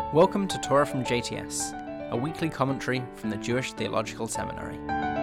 Welcome to Torah from JTS, a weekly commentary from the Jewish Theological Seminary.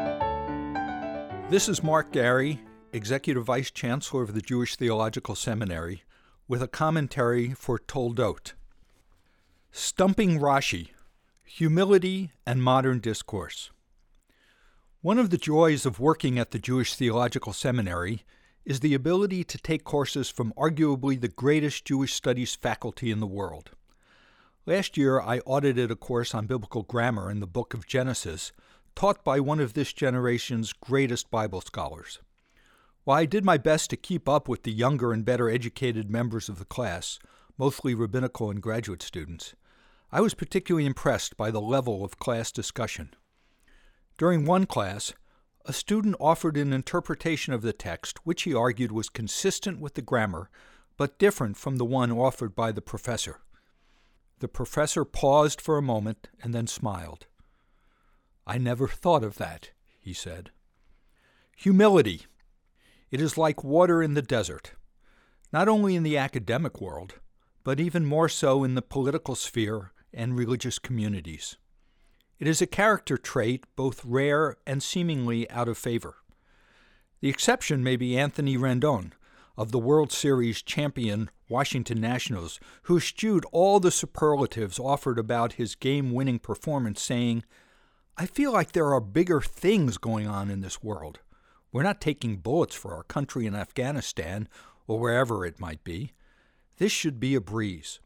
This is Mark Gary, Executive Vice Chancellor of the Jewish Theological Seminary, with a commentary for Toldot. Stumping Rashi, Humility and Modern Discourse. One of the joys of working at the Jewish Theological Seminary is the ability to take courses from arguably the greatest Jewish studies faculty in the world. Last year, I audited a course on biblical grammar in the book of Genesis, taught by one of this generation's greatest Bible scholars. While I did my best to keep up with the younger and better educated members of the class, mostly rabbinical and graduate students, I was particularly impressed by the level of class discussion. During one class, a student offered an interpretation of the text which he argued was consistent with the grammar, but different from the one offered by the professor. The professor paused for a moment and then smiled. "I never thought of that," he said. Humility. It is like water in the desert, not only in the academic world, but even more so in the political sphere and religious communities. It is a character trait both rare and seemingly out of favor. The exception may be Anthony Rendon, of the World Series champion Washington Nationals, who eschewed all the superlatives offered about his game-winning performance, saying, "I feel like there are bigger things going on in this world. We're not taking bullets for our country in Afghanistan or wherever it might be. This should be a breeze."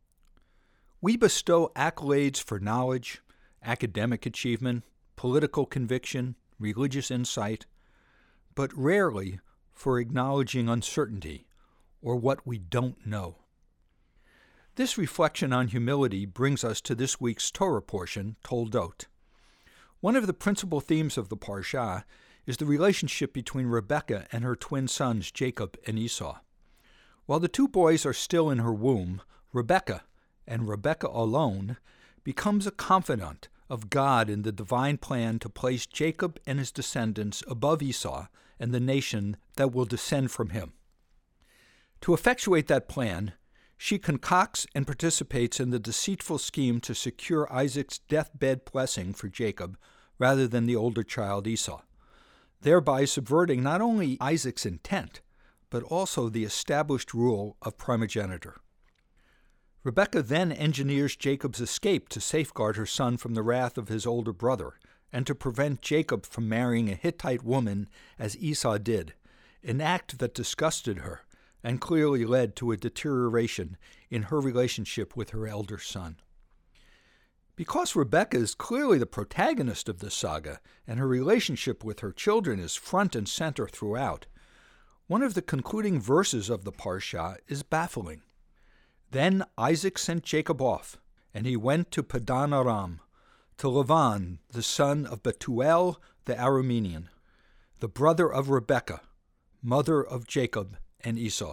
We bestow accolades for knowledge, academic achievement, political conviction, religious insight, but rarely for acknowledging uncertainty or what we don't know. This reflection on humility brings us to this week's Torah portion, Toldot. One of the principal themes of the Parsha is the relationship between Rebekah and her twin sons, Jacob and Esau. While the two boys are still in her womb, Rebekah, and Rebekah alone, becomes a confidant of God in the divine plan to place Jacob and his descendants above Esau and the nation that will descend from him. To effectuate that plan, she concocts and participates in the deceitful scheme to secure Isaac's deathbed blessing for Jacob rather than the older child Esau, thereby subverting not only Isaac's intent, but also the established rule of primogeniture. Rebekah then engineers Jacob's escape to safeguard her son from the wrath of his older brother, and to prevent Jacob from marrying a Hittite woman as Esau did, an act that disgusted her and clearly led to a deterioration in her relationship with her elder son. Because Rebekah is clearly the protagonist of this saga, and her relationship with her children is front and center throughout, one of the concluding verses of the Parsha is baffling. "Then Isaac sent Jacob off, and he went to Padan Aram, to Lavan, the son of Bethuel the Aramean, the brother of Rebekah, mother of Jacob and Esau."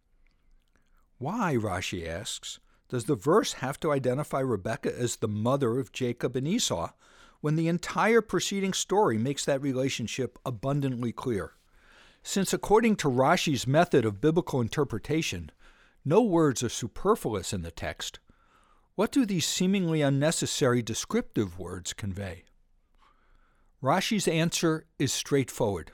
Why, Rashi asks, does the verse have to identify Rebekah as the mother of Jacob and Esau when the entire preceding story makes that relationship abundantly clear? Since according to Rashi's method of biblical interpretation, no words are superfluous in the text, what do these seemingly unnecessary descriptive words convey? Rashi's answer is straightforward.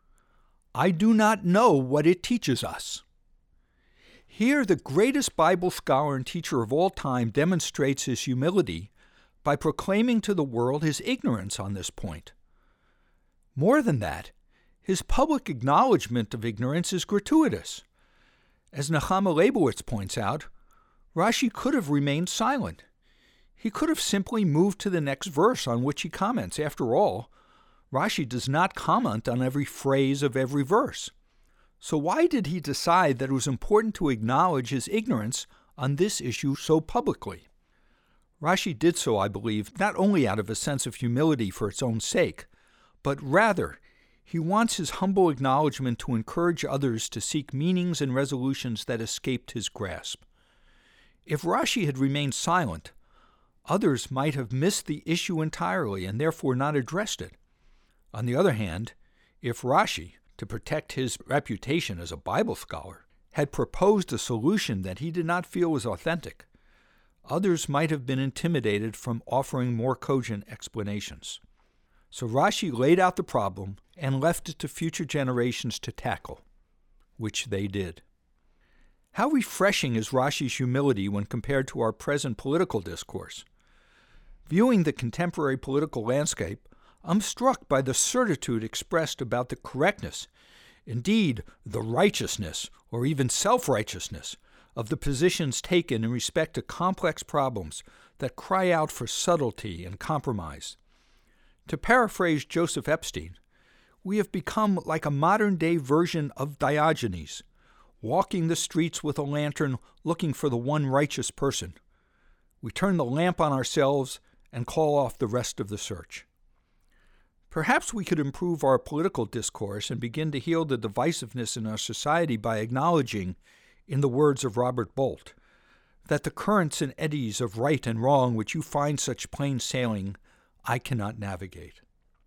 I do not know what it teaches us. Here, the greatest Bible scholar and teacher of all time demonstrates his humility by proclaiming to the world his ignorance on this point. More than that, his public acknowledgement of ignorance is gratuitous. As Nechama Leibowitz points out, Rashi could have remained silent. He could have simply moved to the next verse on which he comments. After all, Rashi does not comment on every phrase of every verse. So why did he decide that it was important to acknowledge his ignorance on this issue so publicly? Rashi did so, I believe, not only out of a sense of humility for its own sake, but rather he wants his humble acknowledgement to encourage others to seek meanings and resolutions that escaped his grasp. If Rashi had remained silent, others might have missed the issue entirely and therefore not addressed it. On the other hand, if Rashi, to protect his reputation as a Bible scholar, had proposed a solution that he did not feel was authentic, Others might have been intimidated from offering more cogent explanations. So Rashi laid out the problem and left it to future generations to tackle, which they did. How refreshing is Rashi's humility when compared to our present political discourse. Viewing the contemporary political landscape, I'm struck by the certitude expressed about the correctness, indeed the righteousness, or even self-righteousness, of the positions taken in respect to complex problems that cry out for subtlety and compromise. To paraphrase Joseph Epstein, we have become like a modern-day version of Diogenes, walking the streets with a lantern looking for the one righteous person. We turn the lamp on ourselves and call off the rest of the search. Perhaps we could improve our political discourse and begin to heal the divisiveness in our society by acknowledging, in the words of Robert Bolt, that the currents and eddies of right and wrong which you find such plain sailing, I cannot navigate.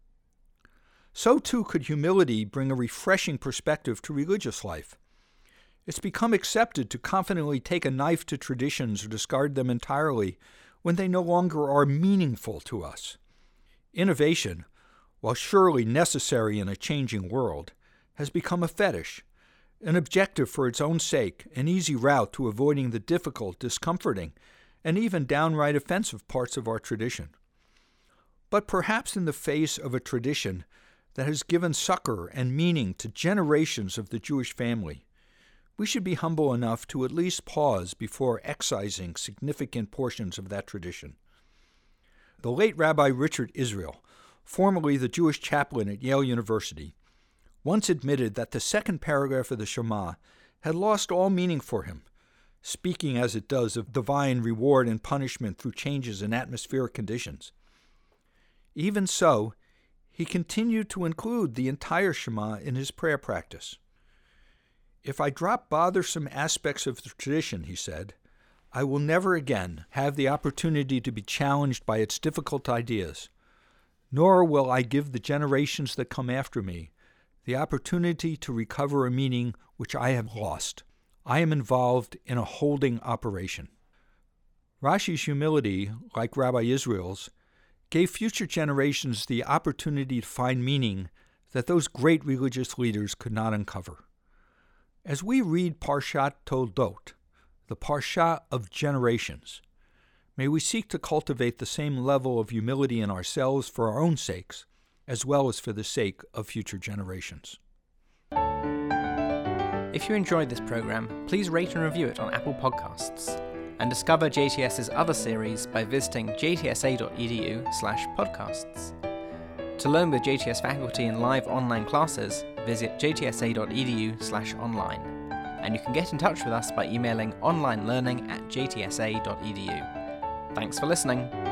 So too could humility bring a refreshing perspective to religious life. It's become accepted to confidently take a knife to traditions or discard them entirely when they no longer are meaningful to us. Innovation, while surely necessary in a changing world, has become a fetish, an objective for its own sake, an easy route to avoiding the difficult, discomforting, and even downright offensive parts of our tradition. But perhaps in the face of a tradition that has given succor and meaning to generations of the Jewish family, we should be humble enough to at least pause before excising significant portions of that tradition. The late Rabbi Richard Israel, formerly the Jewish chaplain at Yale University, once admitted that the second paragraph of the Shema had lost all meaning for him, speaking as it does of divine reward and punishment through changes in atmospheric conditions. Even so, he continued to include the entire Shema in his prayer practice. If I drop bothersome aspects of the tradition, he said, I will never again have the opportunity to be challenged by its difficult ideas, nor will I give the generations that come after me the opportunity to recover a meaning which I have lost. I am involved in a holding operation. Rashi's humility, like Rabbi Israel's, gave future generations the opportunity to find meaning that those great religious leaders could not uncover. As we read Parshat Toldot, the Parsha of generations, may we seek to cultivate the same level of humility in ourselves for our own sakes, as well as for the sake of future generations. If you enjoyed this program, please rate and review it on Apple Podcasts, and discover JTS's other series by visiting jtsa.edu/podcasts. To learn with JTS faculty in live online classes, visit jtsa.edu/online, and you can get in touch with us by emailing onlinelearning@jtsa.edu. Thanks for listening.